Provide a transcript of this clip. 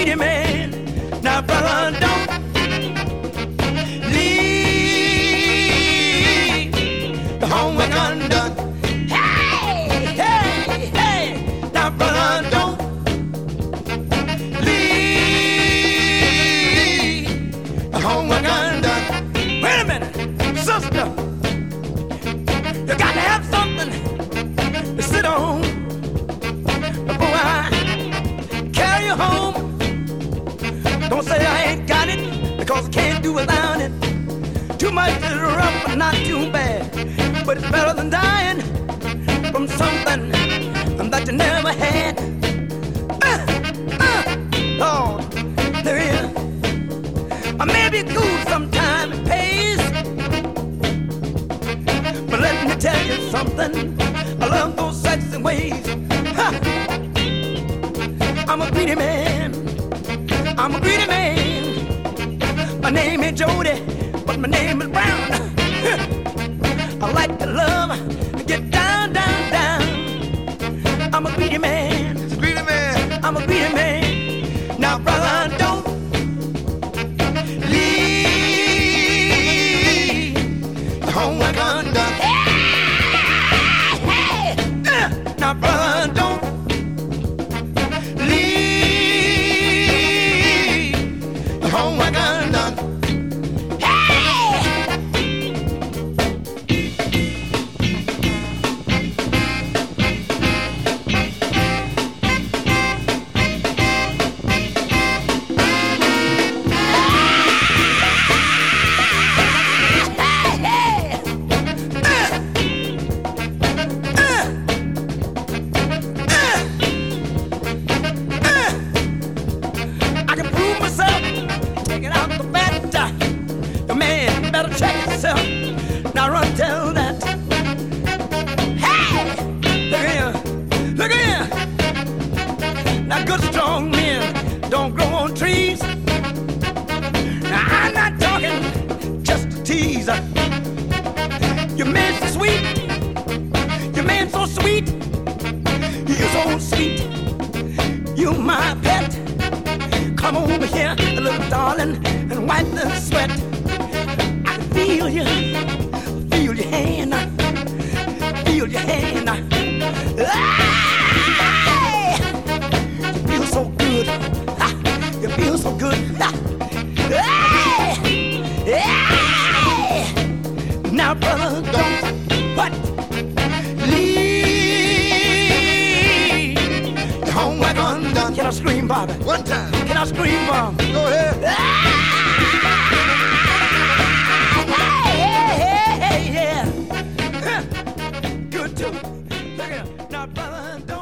greedy man. Now, brother, don't leave the homework undone. Hey, hey, hey. Now, brother, don't leave the homework undone. Wait a minute, sister. You got to have something to sit on before I carry you home. Don't say I ain't got it, because I can't do without it. Too much is rough, but not too bad. But it's better than dying from something that you never had. Lord, there is. I may be cool sometime, it pays. But let me tell you something, I love those sexy ways. Ha! I'm a greedy man. I'm a greedy man. My name is Jody, but my name is Brown. I like to love, get down, down, down. I'm a greedy man. He's a greedy man. I'm a greedy man. Now, brother, don't leave the homework undone. Hey, hey. Now, brother, don't leave the homework undone. Better check yourself. Now run, tell that. Hey! Look here. Look here. Now good strong men don't grow on trees. Now I'm not talking just to tease. Your man's so sweet. Your man's so sweet. You're so sweet. You my pet. Come over here, little darling, and wipe the sweat. Feel your hand, feel your hand. Hey! You feel so good, you feel so good. Hey! Hey! Now, brother, don't what? Leave the homework undone. Can I scream, Bobby? One time. Can I scream, Bob? Go ahead. Good too. Look at now, brother.